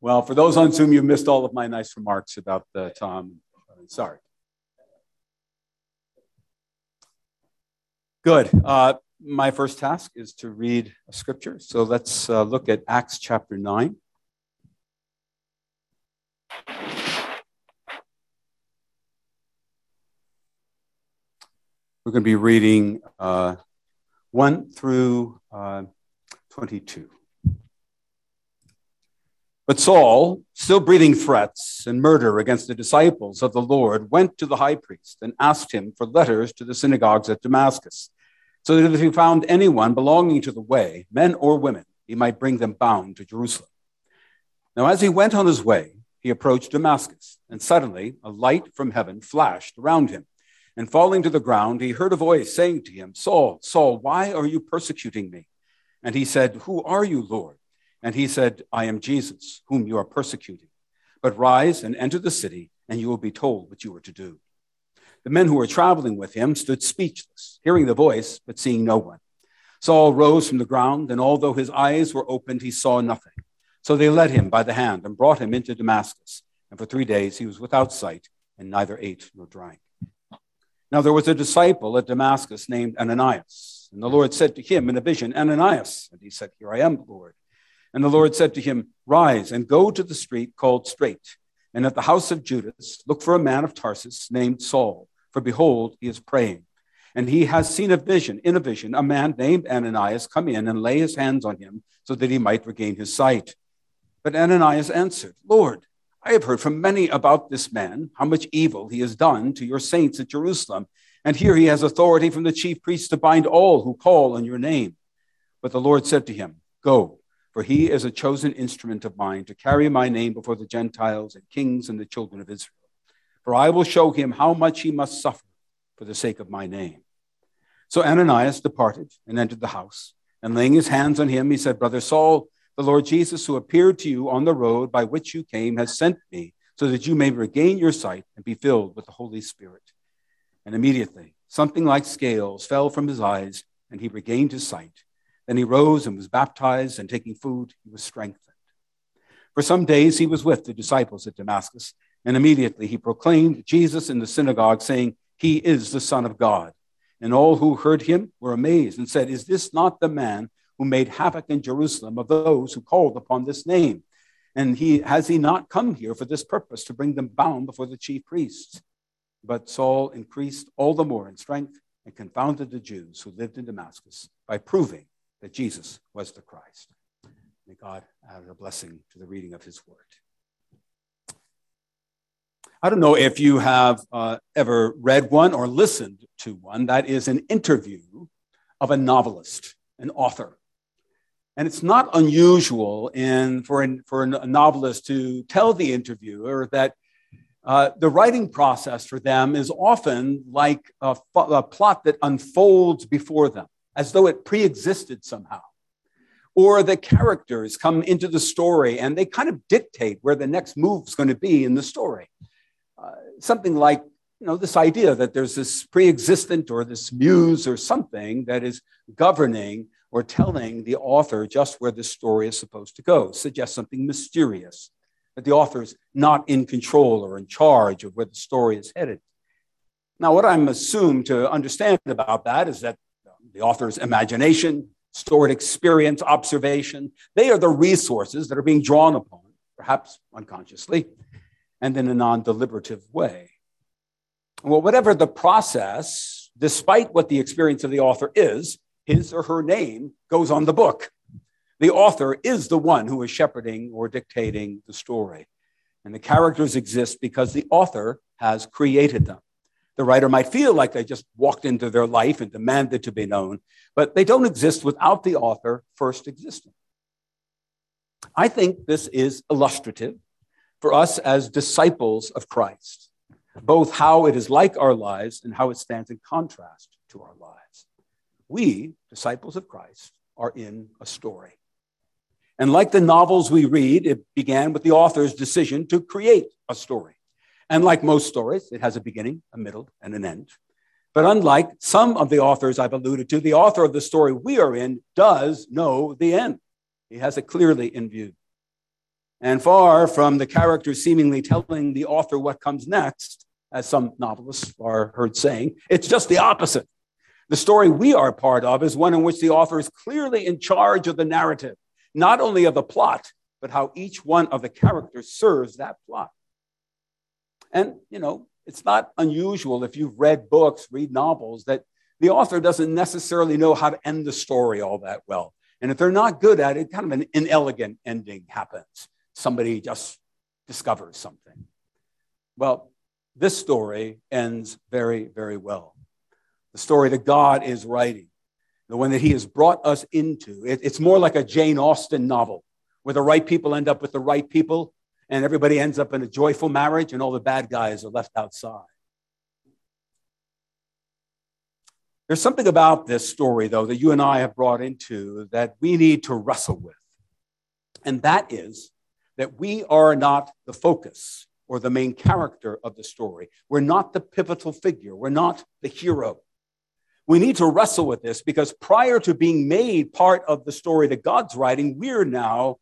Well, for those on Zoom, you missed all of my nice remarks about Tom. Sorry. Good. My first task is to read a scripture. So let's look at Acts chapter 9. We're going to be reading 1 through 22. But Saul, still breathing threats and murder against the disciples of the Lord, went to the high priest and asked him for letters to the synagogues at Damascus, so that if he found anyone belonging to the way, men or women, he might bring them bound to Jerusalem. Now, as he went on his way, he approached Damascus, and suddenly a light from heaven flashed around him. And falling to the ground, he heard a voice saying to him, "Saul, Saul, why are you persecuting me?" And he said, "Who are you, Lord?" And he said, "I am Jesus, whom you are persecuting. But rise and enter the city, and you will be told what you are to do." The men who were traveling with him stood speechless, hearing the voice, but seeing no one. Saul rose from the ground, and although his eyes were opened, he saw nothing. So they led him by the hand and brought him into Damascus. And for 3 days he was without sight, and neither ate nor drank. Now there was a disciple at Damascus named Ananias. And the Lord said to him in a vision, "Ananias." And he said, "Here I am, Lord." And the Lord said to him, "Rise and go to the street called Straight, and at the house of Judas look for a man of Tarsus named Saul, for behold, he is praying. And he has seen in a vision, a man named Ananias come in and lay his hands on him so that he might regain his sight." But Ananias answered, "Lord, I have heard from many about this man, how much evil he has done to your saints at Jerusalem. And here he has authority from the chief priests to bind all who call on your name." But the Lord said to him, "Go, for he is a chosen instrument of mine to carry my name before the Gentiles and kings and the children of Israel. For I will show him how much he must suffer for the sake of my name." So Ananias departed and entered the house. And laying his hands on him, he said, "Brother Saul, the Lord Jesus, who appeared to you on the road by which you came, has sent me so that you may regain your sight and be filled with the Holy Spirit." And immediately something like scales fell from his eyes, and he regained his sight. Then he rose and was baptized, and taking food, he was strengthened. For some days he was with the disciples at Damascus, and immediately he proclaimed Jesus in the synagogue, saying, "He is the Son of God." And all who heard him were amazed and said, "Is this not the man who made havoc in Jerusalem of those who called upon this name? And has he not come here for this purpose, to bring them bound before the chief priests?" But Saul increased all the more in strength and confounded the Jews who lived in Damascus by proving that Jesus was the Christ. May God add a blessing to the reading of his word. I don't know if you have ever read one or listened to one that is an interview of a novelist, an author. And it's not unusual for a novelist to tell the interviewer that the writing process for them is often like a plot that unfolds before them, as though it pre-existed somehow. Or the characters come into the story and they kind of dictate where the next move is going to be in the story. Something like, this idea that there's this pre-existent or this muse or something that is governing or telling the author just where the story is supposed to go. Suggests something mysterious, that the author's not in control or in charge of where the story is headed. Now, what I'm assumed to understand about that is that the author's imagination, stored experience, observation, they are the resources that are being drawn upon, perhaps unconsciously, and in a non-deliberative way. Well, whatever the process, despite what the experience of the author is, his or her name goes on the book. The author is the one who is shepherding or dictating the story. And the characters exist because the author has created them. The writer might feel like they just walked into their life and demanded to be known, but they don't exist without the author first existing. I think this is illustrative for us as disciples of Christ, both how it is like our lives and how it stands in contrast to our lives. We, disciples of Christ, are in a story. And like the novels we read, it began with the author's decision to create a story. And like most stories, it has a beginning, a middle, and an end. But unlike some of the authors I've alluded to, the author of the story we are in does know the end. He has it clearly in view. And far from the character seemingly telling the author what comes next, as some novelists are heard saying, it's just the opposite. The story we are part of is one in which the author is clearly in charge of the narrative, not only of the plot, but how each one of the characters serves that plot. And, it's not unusual if you've read books, read novels, that the author doesn't necessarily know how to end the story all that well. And if they're not good at it, kind of an inelegant ending happens. Somebody just discovers something. Well, this story ends very, very well. The story that God is writing, the one that he has brought us into. It's more like a Jane Austen novel, where the right people end up with the right people, and everybody ends up in a joyful marriage, and all the bad guys are left outside. There's something about this story, though, that you and I have brought into that we need to wrestle with. And that is that we are not the focus or the main character of the story. We're not the pivotal figure. We're not the hero. We need to wrestle with this because prior to being made part of the story that God's writing, we're now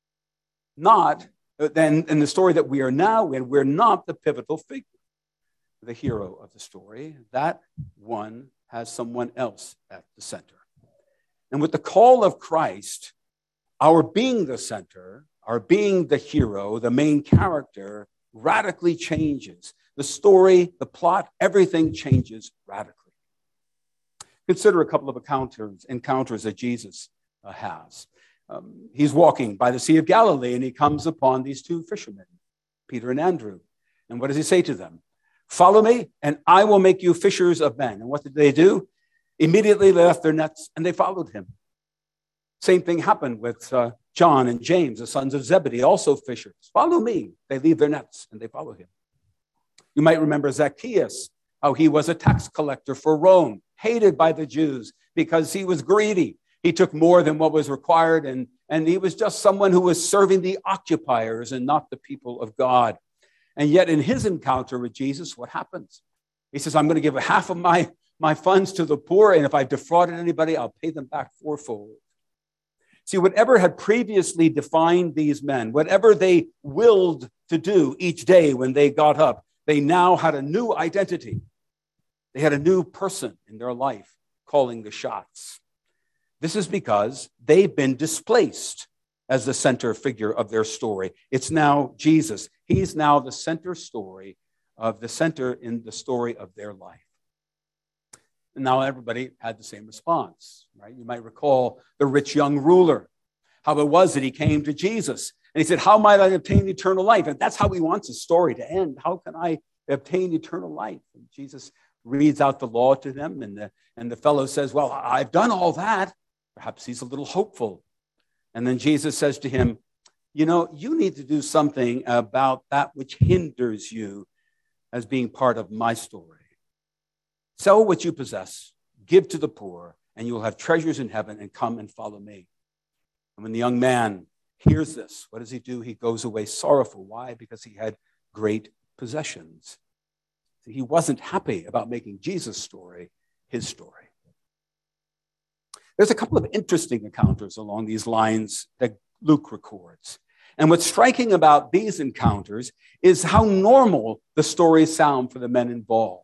not, then in the story that we are now in, we're not the pivotal figure, the hero of the story. That one has someone else at the center. And with the call of Christ, our being the center, our being the hero, the main character, radically changes. The story, the plot, everything changes radically. Consider a couple of encounters that Jesus has. He's walking by the Sea of Galilee, and he comes upon these two fishermen, Peter and Andrew. And what does he say to them? Follow me, and I will make you fishers of men. And what did they do? Immediately they left their nets, and they followed him. Same thing happened with John and James, the sons of Zebedee, also fishers. Follow me. They leave their nets, and they follow him. You might remember Zacchaeus, how he was a tax collector for Rome, hated by the Jews because he was greedy. He took more than what was required, and he was just someone who was serving the occupiers and not the people of God. And yet in his encounter with Jesus, what happens? He says, I'm going to give half of my funds to the poor, and if I've defrauded anybody, I'll pay them back fourfold. See, whatever had previously defined these men, whatever they willed to do each day when they got up, they now had a new identity. They had a new person in their life calling the shots. This is because they've been displaced as the center figure of their story. It's now Jesus. He's now the center in the story of their life. And now everybody had the same response, right? You might recall the rich young ruler, how it was that he came to Jesus. And he said, how might I obtain eternal life? And that's how he wants his story to end. How can I obtain eternal life? And Jesus reads out the law to them, and the fellow says, well, I've done all that. Perhaps he's a little hopeful. And then Jesus says to him, you need to do something about that which hinders you as being part of my story. Sell what you possess, give to the poor, and you will have treasures in heaven, and come and follow me. And when the young man hears this, what does he do? He goes away sorrowful. Why? Because he had great possessions. He wasn't happy about making Jesus' story his story. There's a couple of interesting encounters along these lines that Luke records. And what's striking about these encounters is how normal the stories sound for the men involved.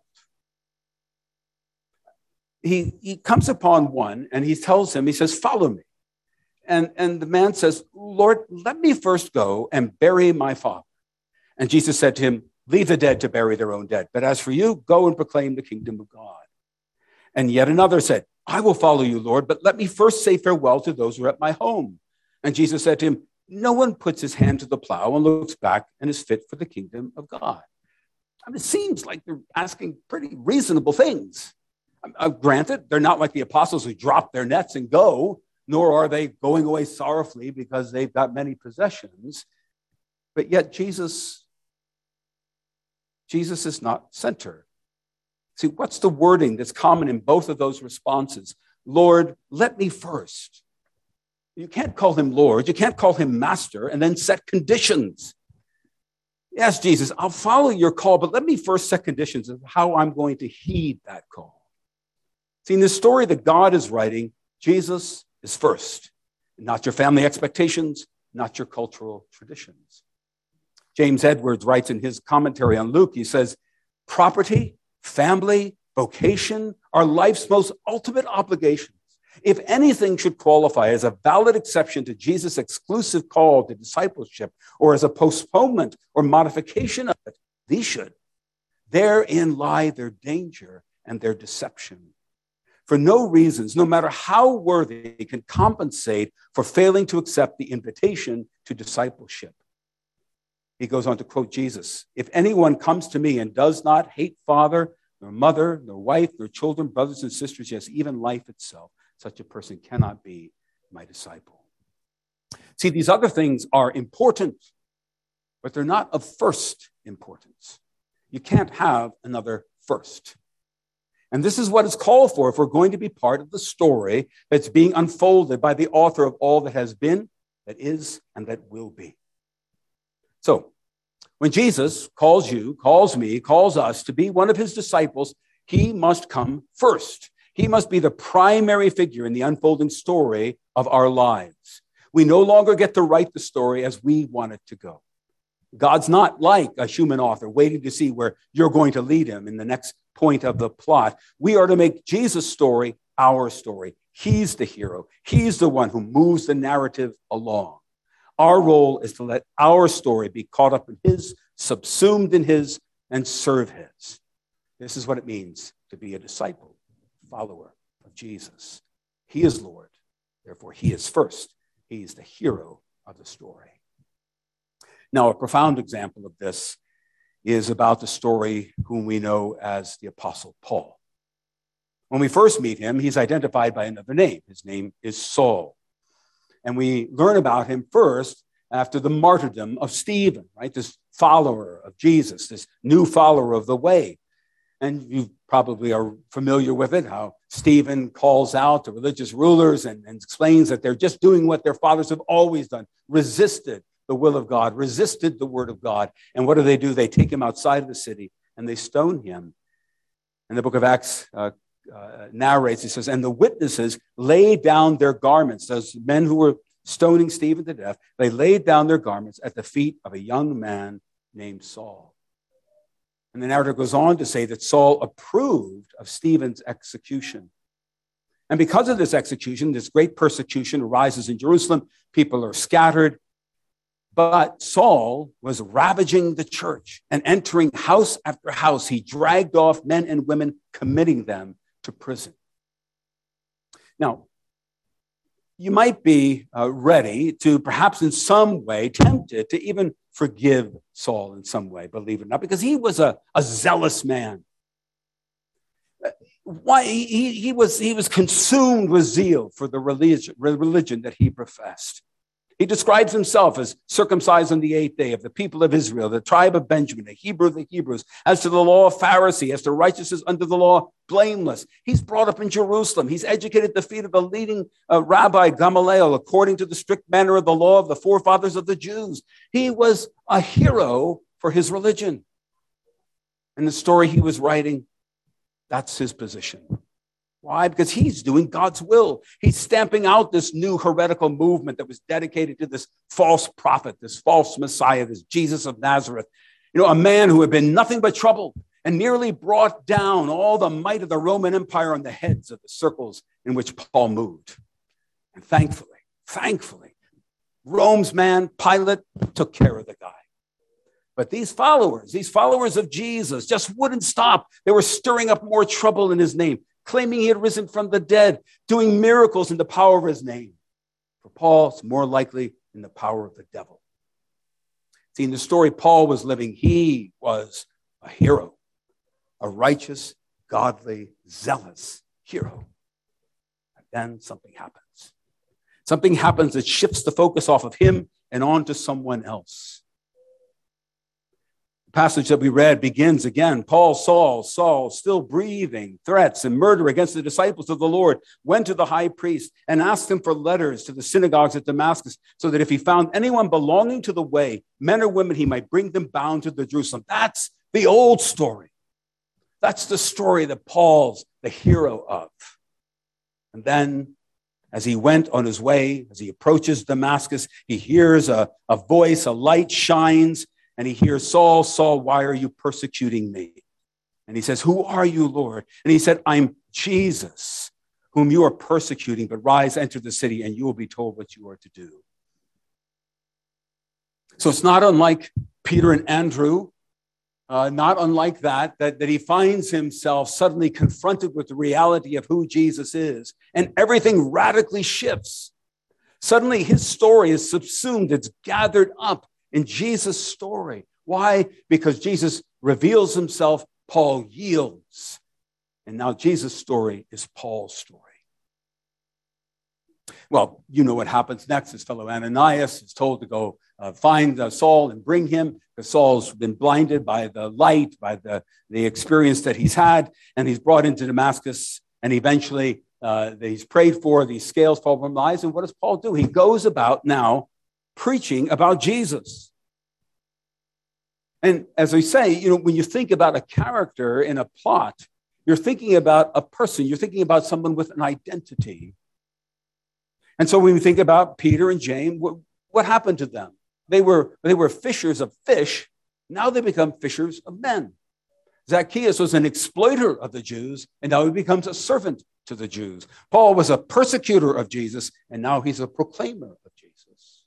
He comes upon one and he tells him, he says, follow me. And the man says, Lord, let me first go and bury my father. And Jesus said to him, leave the dead to bury their own dead. But as for you, go and proclaim the kingdom of God. And yet another said, I will follow you, Lord, but let me first say farewell to those who are at my home. And Jesus said to him, no one puts his hand to the plow and looks back and is fit for the kingdom of God. I mean, it seems like they're asking pretty reasonable things. Granted, they're not like the apostles who drop their nets and go, nor are they going away sorrowfully because they've got many possessions. But yet Jesus is not center. See, what's the wording that's common in both of those responses? Lord, let me first. You can't call him Lord. You can't call him master and then set conditions. Yes, Jesus, I'll follow your call, but let me first set conditions of how I'm going to heed that call. See, in the story that God is writing, Jesus is first. Not your family expectations, not your cultural traditions. James Edwards writes in his commentary on Luke, he says, property, family, vocation are life's most ultimate obligations. If anything should qualify as a valid exception to Jesus' exclusive call to discipleship, or as a postponement or modification of it, these should. Therein lie their danger and their deception. For no reasons, no matter how worthy, can compensate for failing to accept the invitation to discipleship. He goes on to quote Jesus, if anyone comes to me and does not hate father, nor mother, nor wife, nor children, brothers and sisters, yes, even life itself, such a person cannot be my disciple. See, these other things are important, but they're not of first importance. You can't have another first. And this is what is called for if we're going to be part of the story that's being unfolded by the author of all that has been, that is, and that will be. So, when Jesus calls you, calls me, calls us to be one of his disciples, he must come first. He must be the primary figure in the unfolding story of our lives. We no longer get to write the story as we want it to go. God's not like a human author waiting to see where you're going to lead him in the next point of the plot. We are to make Jesus' story our story. He's the hero. He's the one who moves the narrative along. Our role is to let our story be caught up in his, subsumed in his, and serve his. This is what it means to be a disciple, follower of Jesus. He is Lord. Therefore, he is first. He is the hero of the story. Now, a profound example of this is about the story whom we know as the Apostle Paul. When we first meet him, he's identified by another name. His name is Saul. And we learn about him first after the martyrdom of Stephen, right? This follower of Jesus, this new follower of the way. And you probably are familiar with it, how Stephen calls out to religious rulers and explains that they're just doing what their fathers have always done, resisted the will of God, resisted the word of God. And what do? They take him outside of the city and they stone him. And the book of Acts narrates, he says, and the witnesses laid down their garments. Those men who were stoning Stephen to death, they laid down their garments at the feet of a young man named Saul. And the narrative goes on to say that Saul approved of Stephen's execution. And because of this execution, this great persecution arises in Jerusalem. People are scattered. But Saul was ravaging the church and entering house after house. He dragged off men and women, committing them to prison. Now, you might be ready to perhaps in some way, tempted to even forgive Saul in some way, believe it or not, because he was a zealous man. Why he was consumed with zeal for the religion that he professed. He describes himself as circumcised on the 8th day of the people of Israel, the tribe of Benjamin, a Hebrew of the Hebrews. As to the law, Pharisee. As to righteousness under the law, blameless. He's brought up in Jerusalem. He's educated at the feet of the leading rabbi Gamaliel, according to the strict manner of the law of the forefathers of the Jews. He was a hero for his religion. And the story he was writing, that's his position. Why? Because he's doing God's will. He's stamping out this new heretical movement that was dedicated to this false prophet, this false Messiah, this Jesus of Nazareth. A man who had been nothing but trouble and nearly brought down all the might of the Roman Empire on the heads of the circles in which Paul moved. And thankfully, Rome's man, Pilate, took care of the guy. But these followers of Jesus just wouldn't stop. They were stirring up more trouble in his name, claiming he had risen from the dead, doing miracles in the power of his name. For Paul, it's more likely in the power of the devil. See, in the story Paul was living, he was a hero, a righteous, godly, zealous hero. And then something happens. Something happens that shifts the focus off of him and onto someone else. Passage that we read begins again. Paul, Saul, still breathing threats and murder against the disciples of the Lord, went to the high priest and asked him for letters to the synagogues at Damascus, so that if he found anyone belonging to the way, men or women, he might bring them bound to the Jerusalem. That's the old story. That's the story that Paul's the hero of. And then as he went on his way, as he approaches Damascus, he hears a voice, a light shines, and he hears, Saul, Saul, why are you persecuting me? And he says, who are you, Lord? And he said, I'm Jesus, whom you are persecuting, but rise, enter the city, and you will be told what you are to do. So it's not unlike Peter and Andrew, not unlike that he finds himself suddenly confronted with the reality of who Jesus is, and everything radically shifts. Suddenly his story is subsumed, it's gathered up in Jesus' story. Why? Because Jesus reveals himself, Paul yields. And now Jesus' story is Paul's story. Well, you know what happens next. His fellow Ananias is told to go find Saul and bring him, because Saul's been blinded by the light, by the experience that he's had, and he's brought into Damascus, and eventually he's prayed for, these scales fall from his eyes, and what does Paul do? He goes about now preaching about Jesus. And as we say, when you think about a character in a plot, you're thinking about a person, you're thinking about someone with an identity. And so when we think about Peter and James, what happened to them? They were fishers of fish. Now they become fishers of men. Zacchaeus was an exploiter of the Jews, and now he becomes a servant to the Jews. Paul was a persecutor of Jesus, and now he's a proclaimer of Jesus.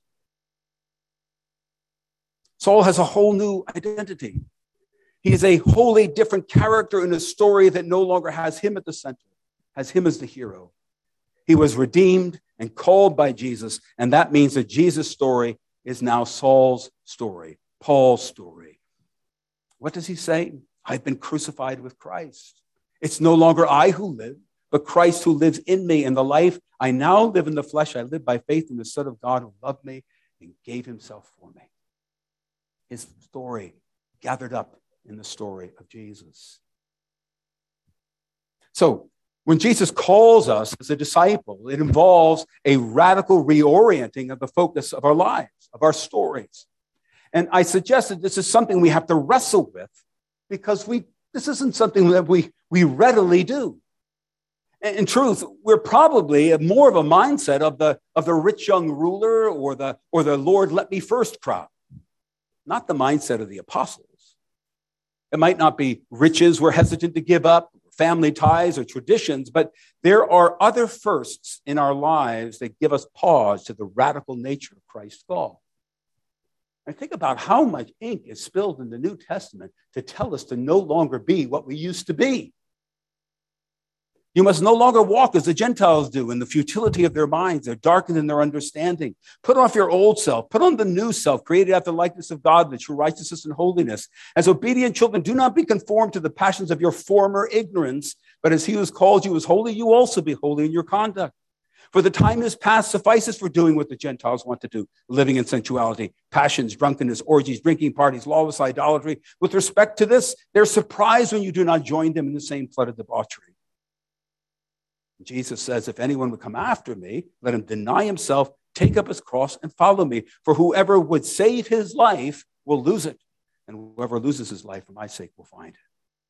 Saul has a whole new identity. He's a wholly different character in a story that no longer has him at the center, has him as the hero. He was redeemed and called by Jesus, and that means that Jesus' story is now Saul's story, Paul's story. What does he say? I've been crucified with Christ. It's no longer I who live, but Christ who lives in me. And the life I now live in the flesh, I live by faith in the Son of God who loved me and gave himself for me. His story gathered up in the story of Jesus. So when Jesus calls us as a disciple, it involves a radical reorienting of the focus of our lives, of our stories. And I suggest that this is something we have to wrestle with, because this isn't something that we readily do. In truth, we're probably more of a mindset of the rich young ruler or the Lord let me first crowd, not the mindset of the apostles. It might not be riches we're hesitant to give up, family ties or traditions, but there are other firsts in our lives that give us pause to the radical nature of Christ's call. I think about how much ink is spilled in the New Testament to tell us to no longer be what we used to be. You must no longer walk as the Gentiles do in the futility of their minds. They're darkened in their understanding. Put off your old self. Put on the new self, created after the likeness of God, the true righteousness and holiness. As obedient children, do not be conformed to the passions of your former ignorance, but as he who has called you is holy, you also be holy in your conduct. For the time is past suffices for doing what the Gentiles want to do, living in sensuality, passions, drunkenness, orgies, drinking parties, lawless idolatry. With respect to this, they're surprised when you do not join them in the same flood of debauchery. Jesus says, if anyone would come after me, let him deny himself, take up his cross, and follow me. For whoever would save his life will lose it, and whoever loses his life for my sake will find it.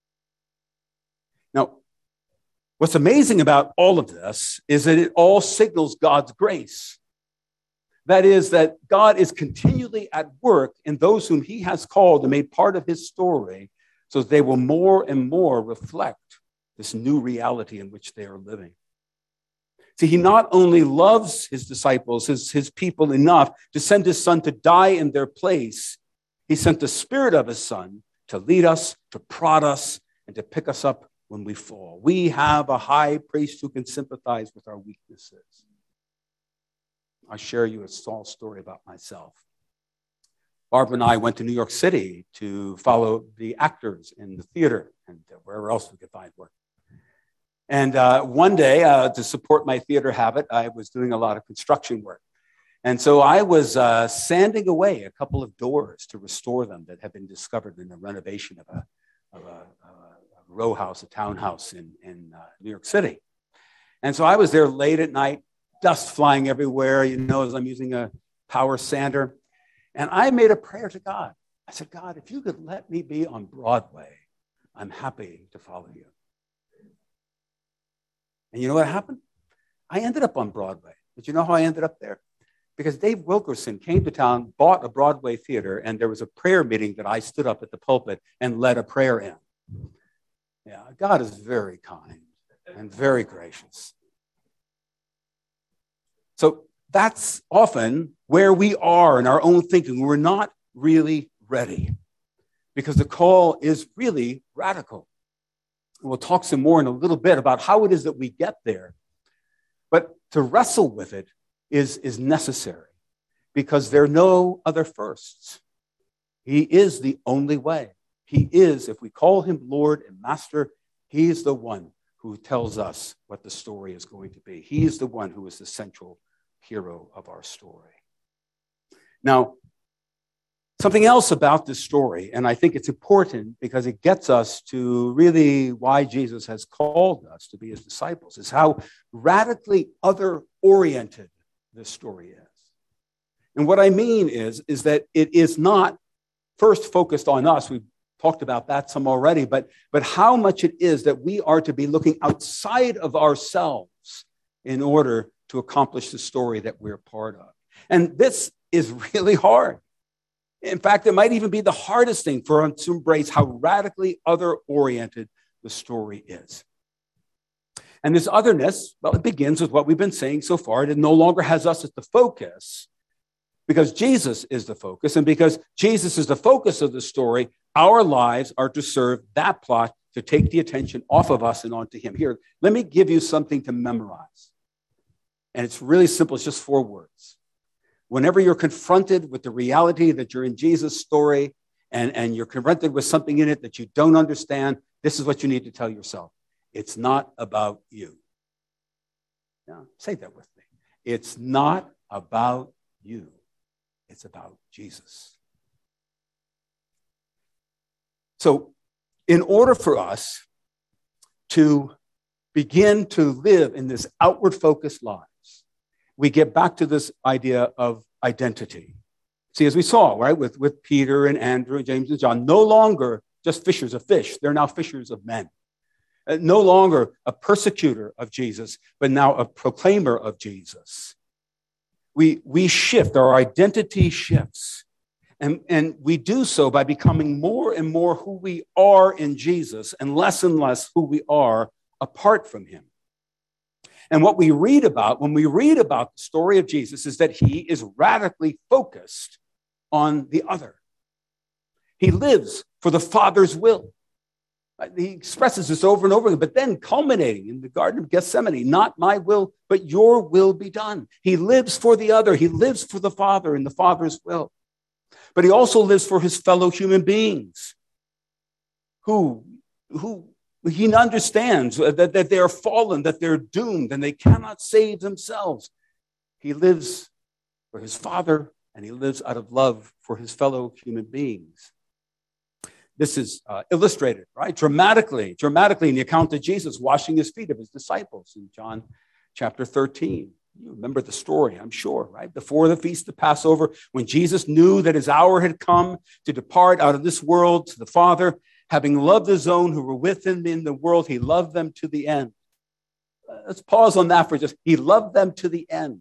Now, what's amazing about all of this is that it all signals God's grace. That is, that God is continually at work in those whom he has called and made part of his story, so that they will more and more reflect this new reality in which they are living. See, he not only loves his disciples, his people enough to send his son to die in their place, he sent the spirit of his son to lead us, to prod us, and to pick us up when we fall. We have a high priest who can sympathize with our weaknesses. I'll share you a small story about myself. Barbara and I went to New York City to follow the actors in the theater and wherever else we could find work. And one day, to support my theater habit, I was doing a lot of construction work. And so I was sanding away a couple of doors to restore them that had been discovered in the renovation of a row house, a townhouse in New York City. And so I was there late at night, dust flying everywhere, as I'm using a power sander. And I made a prayer to God. I said, God, if you could let me be on Broadway, I'm happy to follow you. And you know what happened? I ended up on Broadway. Did you know how I ended up there? Because Dave Wilkerson came to town, bought a Broadway theater, and there was a prayer meeting that I stood up at the pulpit and led a prayer in. Yeah, God is very kind and very gracious. So that's often where we are in our own thinking. We're not really ready because the call is really radical. We'll talk some more in a little bit about how it is that we get there. But to wrestle with it is necessary because there are no other firsts. He is the only way. He is, if we call him Lord and Master, he is the one who tells us what the story is going to be. He is the one who is the central hero of our story. Now, something else about this story, and I think it's important because it gets us to really why Jesus has called us to be his disciples, is how radically other-oriented this story is. And what I mean is that it is not first focused on us. We've talked about that some already, but how much it is that we are to be looking outside of ourselves in order to accomplish the story that we're part of. And this is really hard. In fact, it might even be the hardest thing for us to embrace how radically other-oriented the story is. And this otherness, well, it begins with what we've been saying so far. It no longer has us as the focus because Jesus is the focus. And because Jesus is the focus of the story, our lives are to serve that plot to take the attention off of us and onto him. Here, let me give you something to memorize. And it's really simple. It's just 4 words. Whenever you're confronted with the reality that you're in Jesus' story and you're confronted with something in it that you don't understand, this is what you need to tell yourself. It's not about you. Now, say that with me. It's not about you. It's about Jesus. So, in order for us to begin to live in this outward-focused lives, we get back to this idea of identity. See, as we saw, right, with Peter and Andrew, James and John, no longer just fishers of fish. They're now fishers of men. No longer a persecutor of Jesus, but now a proclaimer of Jesus. We shift, our identity shifts. And we do so by becoming more and more who we are in Jesus and less who we are apart from him. And what we read about when we read about the story of Jesus is that he is radically focused on the other. He lives for the Father's will. He expresses this over and over again, but then culminating in the Garden of Gethsemane, not my will, but your will be done. He lives for the other. He lives for the Father and the Father's will. But he also lives for his fellow human beings who he understands that they are fallen, that they're doomed, and they cannot save themselves. He lives for his Father, and he lives out of love for his fellow human beings. This is illustrated, right, dramatically in the account of Jesus washing his feet of his disciples in John chapter 13. You remember the story, I'm sure, right? Before the feast of Passover, when Jesus knew that his hour had come to depart out of this world to the Father, having loved his own who were with him in the world, he loved them to the end. Let's pause on that for just, he loved them to the end.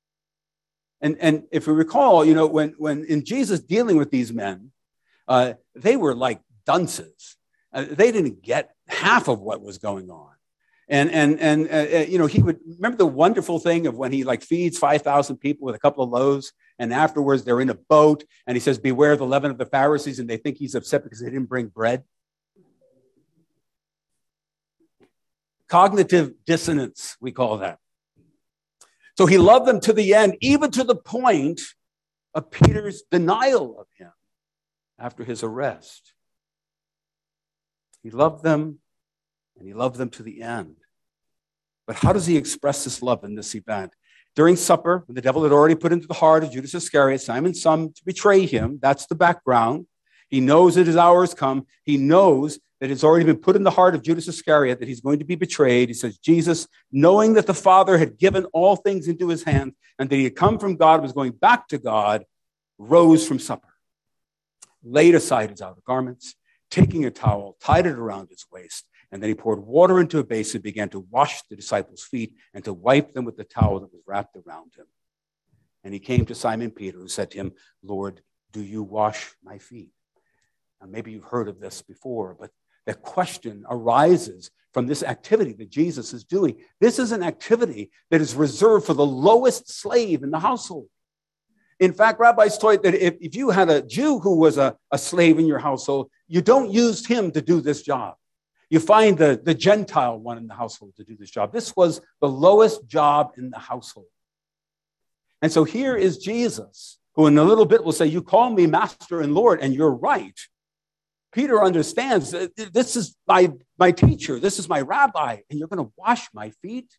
And if we recall, you know, when in Jesus dealing with these men, they were like dunces. They didn't get half of what was going on. And you know, he would remember the wonderful thing of when he like feeds 5,000 people with a couple of loaves, and afterwards they're in a boat, and he says, "Beware of the leaven of the Pharisees," and they think he's upset because they didn't bring bread. Cognitive dissonance, we call that. So he loved them to the end, even to the point of Peter's denial of him after his arrest. He loved them, and he loved them to the end. But how does he express this love in this event? During supper, when the devil had already put into the heart of Judas Iscariot, Simon's son, to betray him, that's the background. He knows that his hour has come. He knows that it's already been put in the heart of Judas Iscariot that he's going to be betrayed. He says, Jesus, knowing that the Father had given all things into his hand and that he had come from God, was going back to God, rose from supper, laid aside his outer garments, taking a towel, tied it around his waist, And then he poured water into a basin and began to wash the disciples' feet and to wipe them with the towel that was wrapped around him. And he came to Simon Peter, who said to him, Lord, do you wash my feet? Now, maybe you've heard of this before, but the question arises from this activity that Jesus is doing. This is an activity that is reserved for the lowest slave in the household. In fact, rabbis taught that if you had a Jew who was a slave in your household, you don't use him to do this job. You find the Gentile one in the household to do this job. This was the lowest job in the household. And so here is Jesus, who in a little bit will say, you call me Master and Lord, and you're right. Peter understands that this is my teacher, this is my rabbi, and you're going to wash my feet?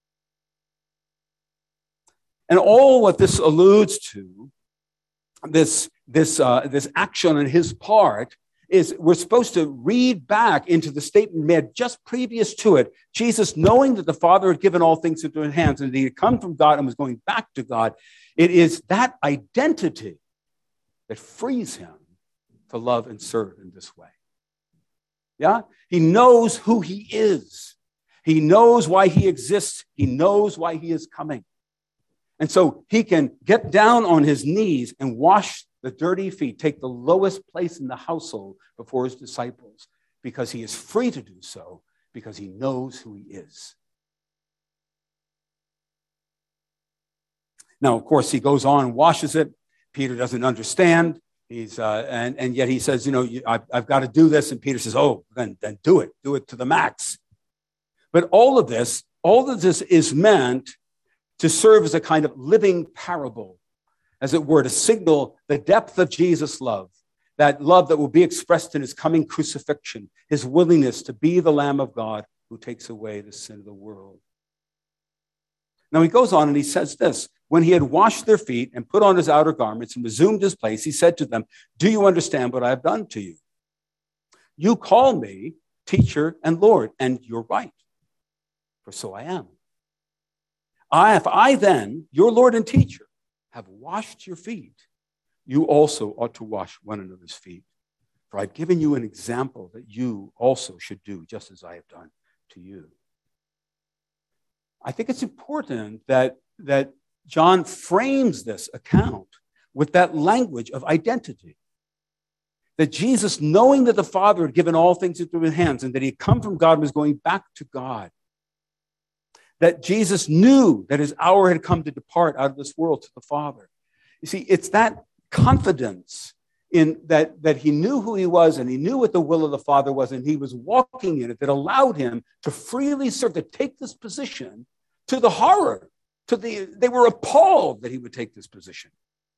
And all what this alludes to, this action on his part, is we're supposed to read back into the statement made just previous to it. Jesus, knowing that the Father had given all things into his hands and that he had come from God and was going back to God, it is that identity that frees him to love and serve in this way. Yeah? He knows who he is. He knows why he exists. He knows why he is coming. And so he can get down on his knees and wash the dirty feet, take the lowest place in the household before his disciples, because he is free to do so, because he knows who he is. Now, of course, he goes on and washes it. Peter doesn't understand. And yet he says, I've got to do this. And Peter says, oh, then do it. Do it to the max. But all of this is meant to serve as a kind of living parable, as it were, to signal the depth of Jesus' love, that love that will be expressed in his coming crucifixion, his willingness to be the Lamb of God who takes away the sin of the world. Now he goes on and he says this, when he had washed their feet and put on his outer garments and resumed his place, he said to them, do you understand what I have done to you? You call me teacher and Lord, and you're right, for so I am. If I then, your Lord and teacher, have washed your feet, you also ought to wash one another's feet. For I've given you an example that you also should do just as I have done to you. I think it's important that John frames this account with that language of identity. That Jesus, knowing that the Father had given all things into his hands and that he had come from God and was going back to God, that Jesus knew that his hour had come to depart out of this world to the Father. You see, it's that confidence in that he knew who he was and he knew what the will of the Father was and he was walking in it that allowed him to freely serve, to take this position to the horror. They were appalled that he would take this position.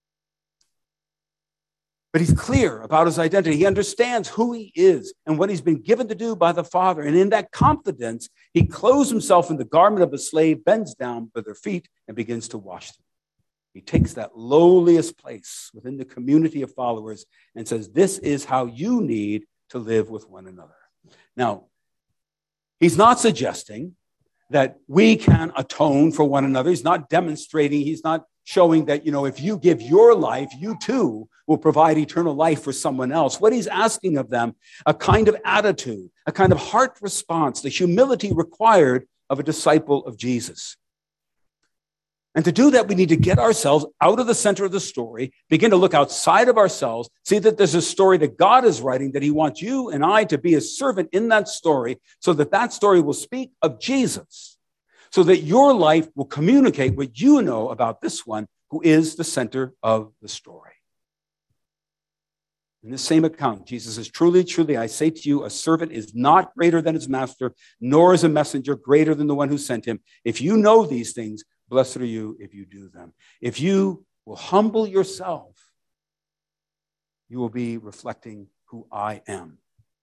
But he's clear about his identity. He understands who he is and what he's been given to do by the Father. And in that confidence, he clothes himself in the garment of a slave, bends down by their feet, and begins to wash them. He takes that lowliest place within the community of followers and says, this is how you need to live with one another. Now, he's not suggesting that we can atone for one another. He's not demonstrating, he's not showing that, if you give your life, you too will provide eternal life for someone else. What he's asking of them, a kind of attitude, a kind of heart response, the humility required of a disciple of Jesus. And to do that, we need to get ourselves out of the center of the story, begin to look outside of ourselves, see that there's a story that God is writing, that he wants you and I to be a servant in that story, so that that story will speak of Jesus, so that your life will communicate what you know about this one who is the center of the story. In the same account, Jesus says, truly, truly, I say to you, a servant is not greater than his master, nor is a messenger greater than the one who sent him. If you know these things, blessed are you if you do them. If you will humble yourself, you will be reflecting who I am.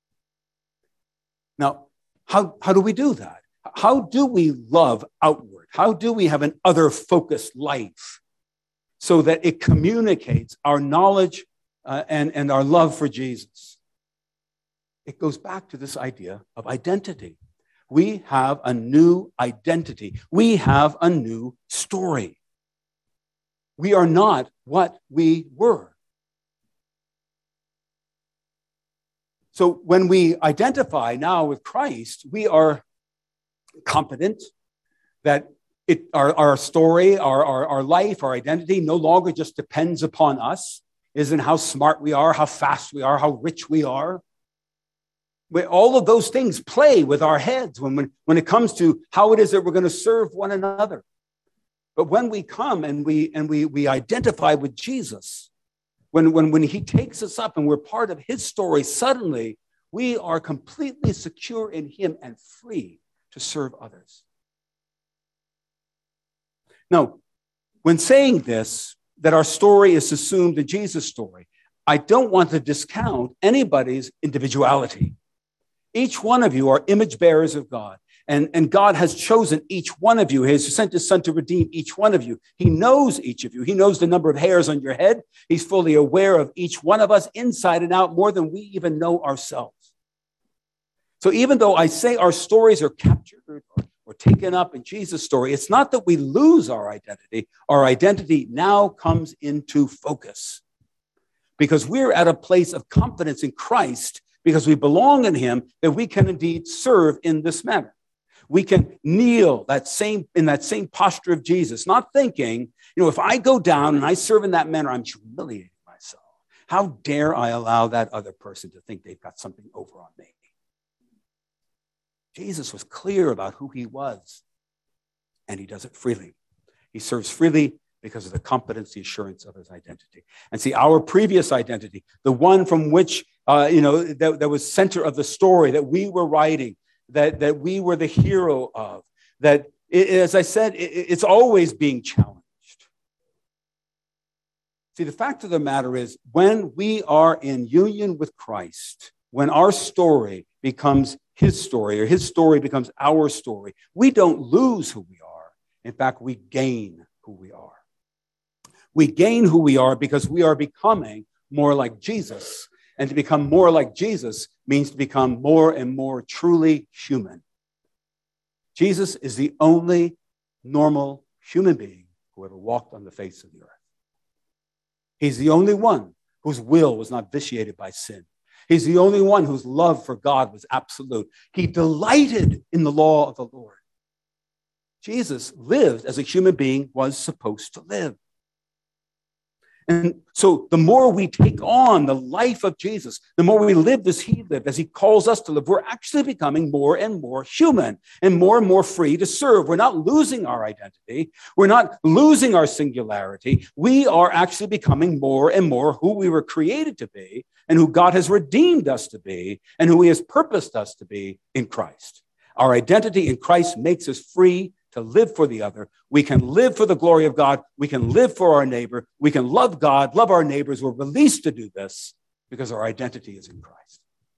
Now, how do we do that? How do we love outward? How do we have an other-focused life so that it communicates our knowledge and our love for Jesus? It goes back to this idea of identity. We have a new identity. We have a new story. We are not what we were. So when we identify now with Christ, we are confident that our story, our life, our identity no longer just depends upon us. Isn't how smart we are, how fast we are, how rich we are. All of those things play with our heads when it comes to how it is that we're going to serve one another. But when we come and we identify with Jesus, when he takes us up and we're part of his story, suddenly we are completely secure in him and free to serve others. Now, when saying this, that our story is assumed a Jesus story, I don't want to discount anybody's individuality. Each one of you are image bearers of God. And God has chosen each one of you. He has sent his son to redeem each one of you. He knows each of you. He knows the number of hairs on your head. He's fully aware of each one of us inside and out more than we even know ourselves. So even though I say our stories are captured or taken up in Jesus' story, it's not that we lose our identity. Our identity now comes into focus because we're at a place of confidence in Christ because we belong in him, that we can indeed serve in this manner. We can kneel in that same posture of Jesus, not thinking, if I go down and I serve in that manner, I'm humiliating myself. How dare I allow that other person to think they've got something over on me? Jesus was clear about who he was, and he does it freely. He serves freely because of the confidence, the assurance of his identity. And see, our previous identity, the one from which, that was center of the story that we were writing, that we were the hero of, that, as I said, it's always being challenged. See, the fact of the matter is, when we are in union with Christ, when our story becomes his story or his story becomes our story, we don't lose who we are. In fact, we gain who we are. We gain who we are because we are becoming more like Jesus. And to become more like Jesus means to become more and more truly human. Jesus is the only normal human being who ever walked on the face of the earth. He's the only one whose will was not vitiated by sin. He's the only one whose love for God was absolute. He delighted in the law of the Lord. Jesus lived as a human being was supposed to live. And so the more we take on the life of Jesus, the more we live as he lived, as he calls us to live, we're actually becoming more and more human and more free to serve. We're not losing our identity. We're not losing our singularity. We are actually becoming more and more who we were created to be and who God has redeemed us to be and who he has purposed us to be in Christ. Our identity in Christ makes us free to live for the other. We can live for the glory of God. We can live for our neighbor. We can love God, love our neighbors. We're released to do this because our identity is in Christ.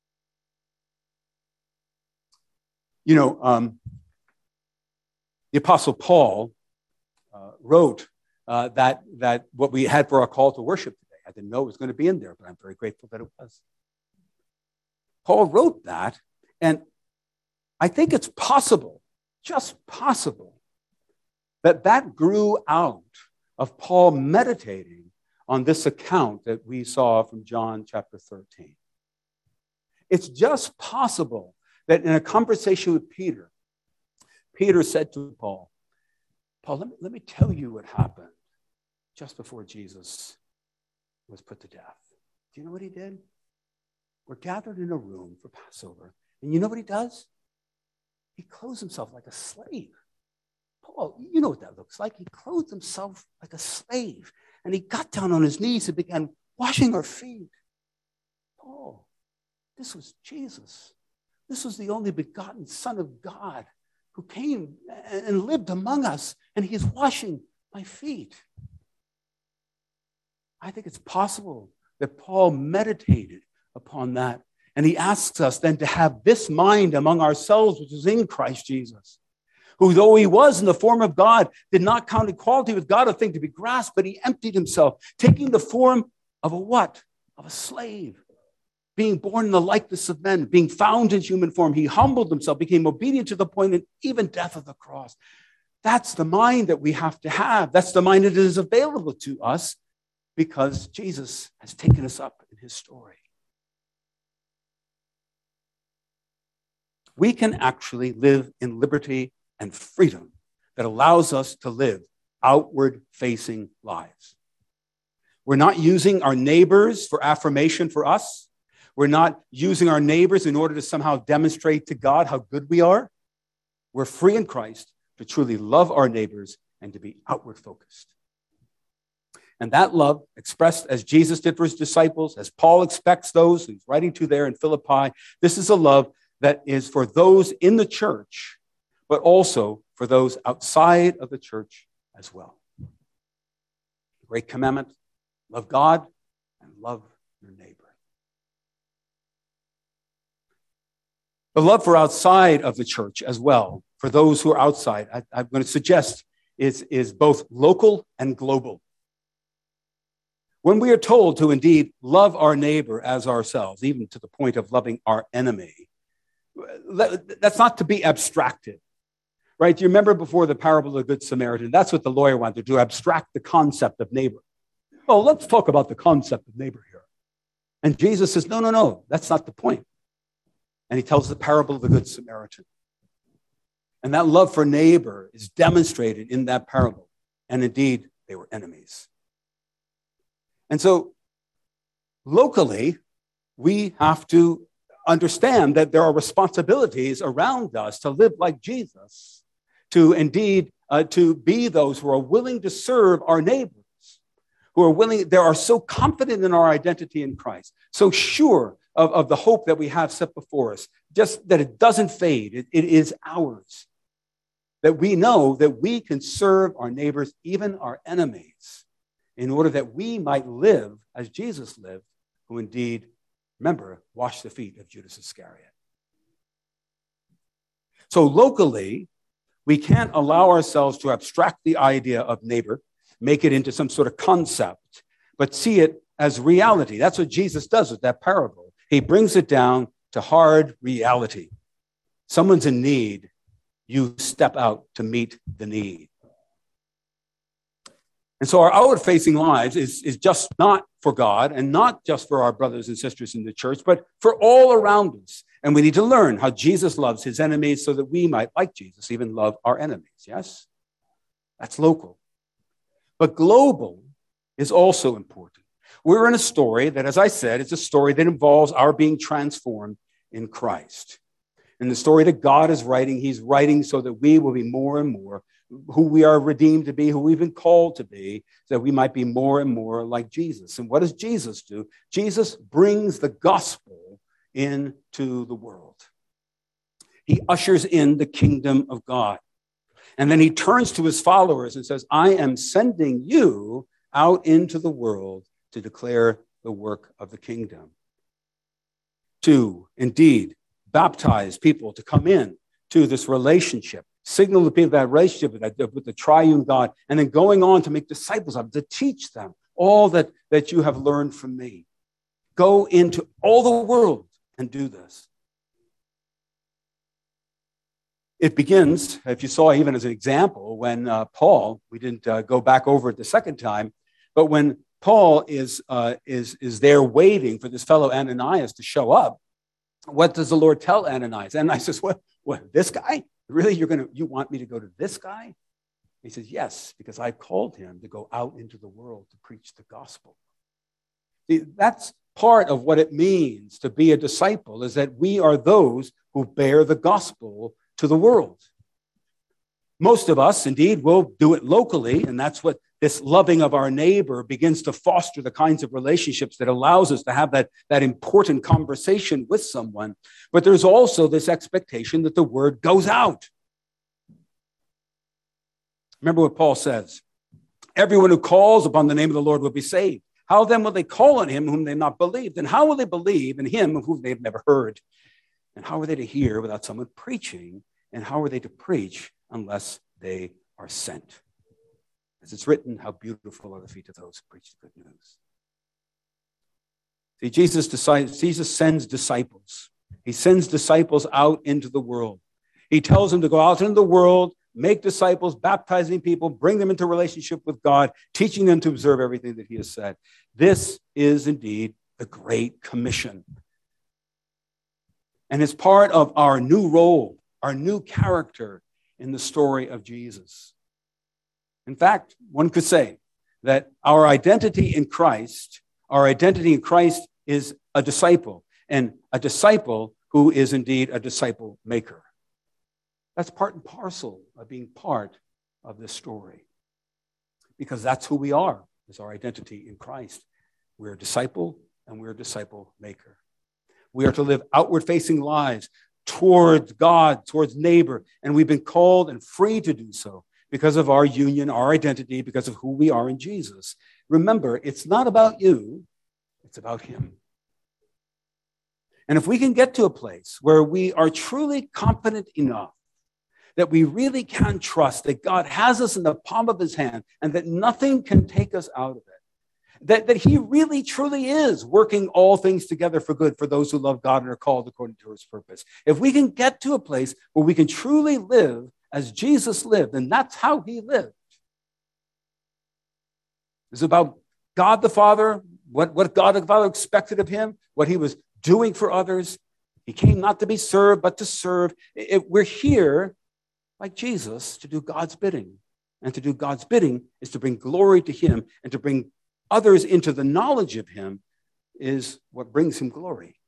The Apostle Paul wrote that what we had for our call to worship today. I didn't know it was going to be in there, but I'm very grateful that it was. Paul wrote that, and I think it's possible, just possible, that grew out of Paul meditating on this account that we saw from John chapter 13. It's just possible that in a conversation with Peter, Peter said to Paul, let me tell you what happened just before Jesus was put to death. Do you know what he did? We're gathered in a room for Passover, and you know what he does? He clothes himself like a slave. Paul, you know what that looks like. He clothed himself like a slave. And he got down on his knees and began washing our feet. Paul, this was Jesus. This was the only begotten Son of God who came and lived among us. And he is washing my feet. I think it's possible that Paul meditated upon that. And he asks us then to have this mind among ourselves, which is in Christ Jesus, who, though he was in the form of God, did not count equality with God a thing to be grasped, but he emptied himself, taking the form of a what? Of a slave, being born in the likeness of men, being found in human form. He humbled himself, became obedient to the point of even death of the cross. That's the mind that we have to have. That's the mind that is available to us because Jesus has taken us up in his story. we can actually live in liberty and freedom that allows us to live outward-facing lives. We're not using our neighbors for affirmation for us. We're not using our neighbors in order to somehow demonstrate to God how good we are. We're free in Christ to truly love our neighbors and to be outward focused. And that love, expressed as Jesus did for his disciples, as Paul expects those he's writing to there in Philippi, this is a love that is for those in the church, but also for those outside of the church as well. The great commandment, love God and love your neighbor. The love for outside of the church as well, for those who are outside, I'm going to suggest is both local and global. When we are told to indeed love our neighbor as ourselves, even to the point of loving our enemy, that's not to be abstracted, right? Do you remember before the parable of the Good Samaritan? That's what the lawyer wanted to abstract the concept of neighbor. Well, let's talk about the concept of neighbor here. And Jesus says, no, that's not the point. And he tells the parable of the Good Samaritan. And that love for neighbor is demonstrated in that parable. And indeed, they were enemies. And so locally, we have to understand that there are responsibilities around us to live like Jesus, to indeed to be those who are willing to serve our neighbors, who are willing, they are so confident in our identity in Christ, so sure of the hope that we have set before us, just that it doesn't fade, it is ours, that we know that we can serve our neighbors, even our enemies, in order that we might live as Jesus lived, who indeed, remember, washed the feet of Judas Iscariot. So locally, we can't allow ourselves to abstract the idea of neighbor, make it into some sort of concept, but see it as reality. That's what Jesus does with that parable. He brings it down to hard reality. Someone's in need, you step out to meet the need. And so our outward-facing lives is just not for God and not just for our brothers and sisters in the church, but for all around us. And we need to learn how Jesus loves his enemies so that we might, like Jesus, even love our enemies. Yes? That's local. But global is also important. We're in a story that, as I said, it's a story that involves our being transformed in Christ. In the story that God is writing, he's writing so that we will be more and more who we are redeemed to be, who we've been called to be, so that we might be more and more like Jesus. And what does Jesus do? Jesus brings the gospel into the world. He ushers in the kingdom of God. And then he turns to his followers and says, I am sending you out into the world to declare the work of the kingdom. To, indeed, baptize people to come in to this relationship, signal the people that relationship with the triune God, and then going on to make disciples of them, to teach them all that you have learned from me. Go into all the world and do this. It begins, if you saw even as an example, when Paul, we didn't go back over it the second time, but when Paul is there waiting for this fellow Ananias to show up, what does the Lord tell Ananias? Ananias says, what, this guy? Really, you want me to go to this guy? He says, yes, because I called him to go out into the world to preach the gospel. See, that's part of what it means to be a disciple, is that we are those who bear the gospel to the world. Most of us, indeed, will do it locally, and that's what this loving of our neighbor begins to foster the kinds of relationships that allows us to have that important conversation with someone. But there's also this expectation that the word goes out. Remember what Paul says. Everyone who calls upon the name of the Lord will be saved. How then will they call on him whom they have not believed? And how will they believe in him of whom they have never heard? And how are they to hear without someone preaching? And how are they to preach unless they are sent? As it's written, how beautiful are the feet of those who preach the good news. See, Jesus sends disciples. He sends disciples out into the world. He tells them to go out into the world, make disciples, baptizing people, bring them into relationship with God, teaching them to observe everything that he has said. This is indeed the Great Commission. And it's part of our new role, our new character in the story of Jesus. In fact, one could say that our identity in Christ is a disciple, and a disciple who is indeed a disciple maker. That's part and parcel of being part of this story, because that's who we are, is our identity in Christ. We're a disciple, and we're a disciple maker. We are to live outward-facing lives towards God, towards neighbor, and we've been called and free to do so because of our union, our identity, because of who we are in Jesus. Remember, it's not about you, it's about him. And if we can get to a place where we are truly confident enough that we really can trust that God has us in the palm of his hand and that nothing can take us out of it, that he really, truly is working all things together for good for those who love God and are called according to his purpose. If we can get to a place where we can truly live as Jesus lived, and that's how he lived. It's about God the Father, what God the Father expected of him, what he was doing for others. He came not to be served, but to serve. We're here, like Jesus, to do God's bidding. And to do God's bidding is to bring glory to him, and to bring others into the knowledge of him is what brings him glory.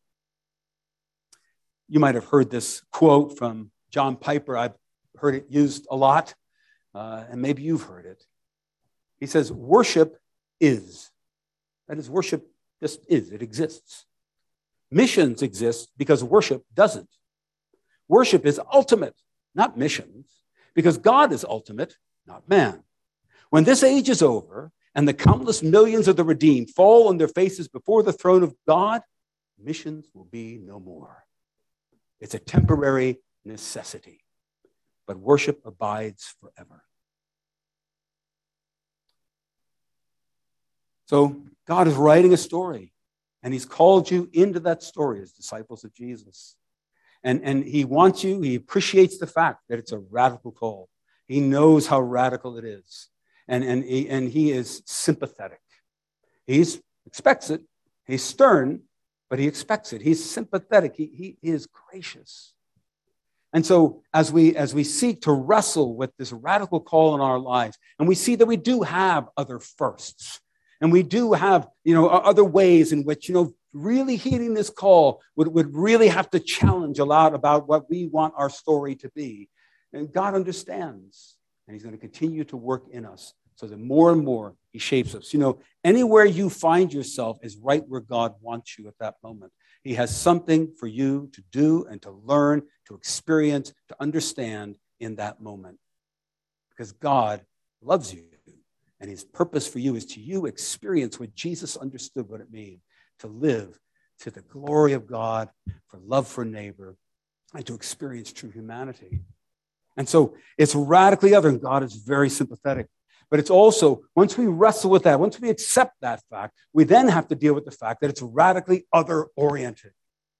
You might have heard this quote from John Piper. I've heard it used a lot, and maybe you've heard it. He says, worship is. That is, worship just is. It exists. Missions exist because worship doesn't. Worship is ultimate, not missions, because God is ultimate, not man. When this age is over, and the countless millions of the redeemed fall on their faces before the throne of God, missions will be no more. It's a temporary necessity, but worship abides forever. So God is writing a story, and he's called you into that story as disciples of Jesus. And he wants you, he appreciates the fact that it's a radical call. He knows how radical it is. And he is sympathetic. He expects it. He's stern, but he expects it. He's sympathetic. He is gracious. And so as we seek to wrestle with this radical call in our lives, and we see that we do have other firsts, and we do have, other ways in which, really heeding this call would really have to challenge a lot about what we want our story to be. And God understands, and he's going to continue to work in us so that more and more he shapes us. Anywhere you find yourself is right where God wants you at that moment. He has something for you to do and to learn, to experience, to understand in that moment. Because God loves you, and his purpose for you is to you experience what Jesus understood what it means to live to the glory of God, for love for neighbor, and to experience true humanity. And so it's radically other, and God is very sympathetic. But it's also, once we wrestle with that, once we accept that fact, we then have to deal with the fact that it's radically other-oriented.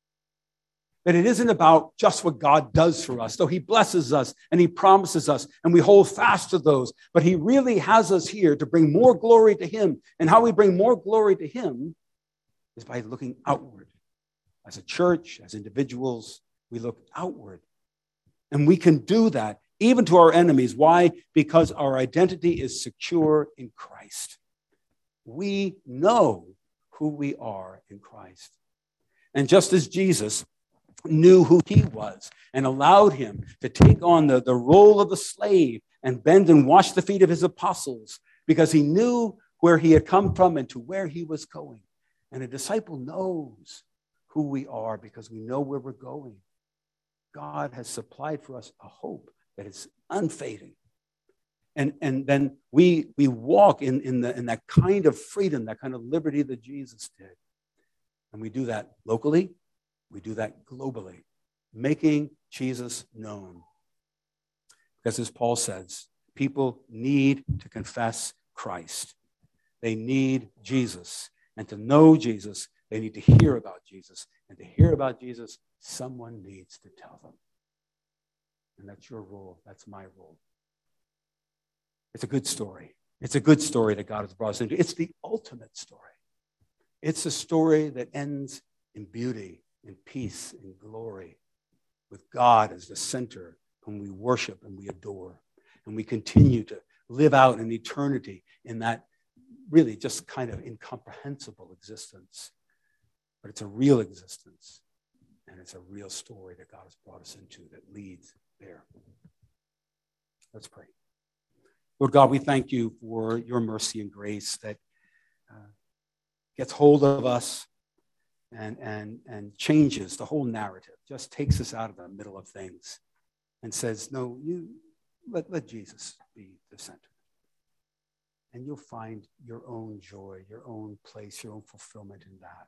That it isn't about just what God does for us, though he blesses us and he promises us, and we hold fast to those. But he really has us here to bring more glory to him. And how we bring more glory to him is by looking outward. As a church, as individuals, we look outward. And we can do that even to our enemies. Why? Because our identity is secure in Christ. We know who we are in Christ. And just as Jesus knew who he was and allowed him to take on the role of the slave and bend and wash the feet of his apostles because he knew where he had come from and to where he was going. And a disciple knows who we are because we know where we're going. God has supplied for us a hope that is unfading. And then we walk in that kind of freedom, that kind of liberty that Jesus did. And we do that locally. We do that globally, making Jesus known. Because as Paul says, people need to confess Christ. They need Jesus. And to know Jesus, they need to hear about Jesus. And to hear about Jesus, someone needs to tell them. And that's your role. That's my role. It's a good story. It's a good story that God has brought us into. It's the ultimate story. It's a story that ends in beauty in peace and glory, with God as the center whom we worship and we adore. And we continue to live out in eternity in that really just kind of incomprehensible existence. But it's a real existence. And it's a real story that God has brought us into that leads there. Let's pray. Lord God, we thank you for your mercy and grace that gets hold of us and changes the whole narrative, just takes us out of the middle of things and says, no, you let Jesus be the center. And you'll find your own joy, your own place, your own fulfillment in that.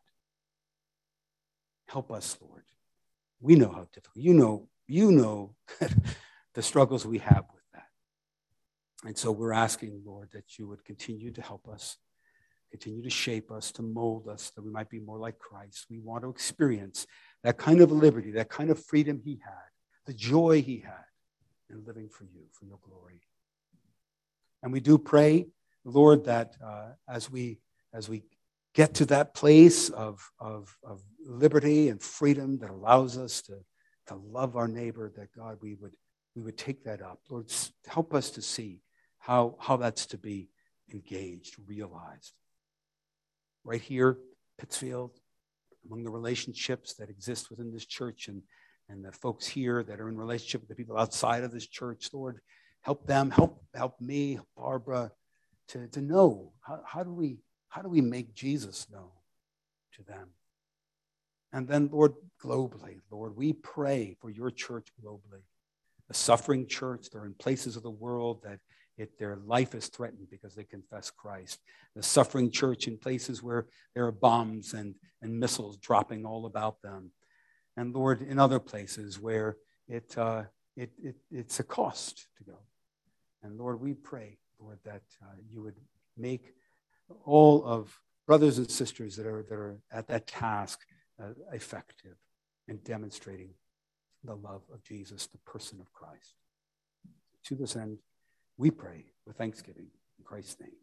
Help us, Lord. We know how difficult. You know the struggles we have with that. And so we're asking, Lord, that you would continue to help us, continue to shape us, to mold us, that we might be more like Christ. We want to experience that kind of liberty, that kind of freedom he had, the joy he had in living for you, for your glory. And we do pray, Lord, that as we get to that place of liberty and freedom that allows us to love our neighbor, that God, we would take that up. Lord, help us to see how that's to be engaged, realized. Right here, Pittsfield, among the relationships that exist within this church and the folks here that are in relationship with the people outside of this church, Lord, help them, help me, help Barbara, to know how do we make Jesus known to them? And then, Lord, globally, Lord, we pray for your church globally. A suffering church, they're in places of the world that their life is threatened because they confess Christ. The suffering church in places where there are bombs and missiles dropping all about them. And Lord, in other places where it's a cost to go. And Lord, we pray, Lord, that you would make all of brothers and sisters that are at that task effective in demonstrating the love of Jesus, the person of Christ. To this end, we pray with thanksgiving in Christ's name.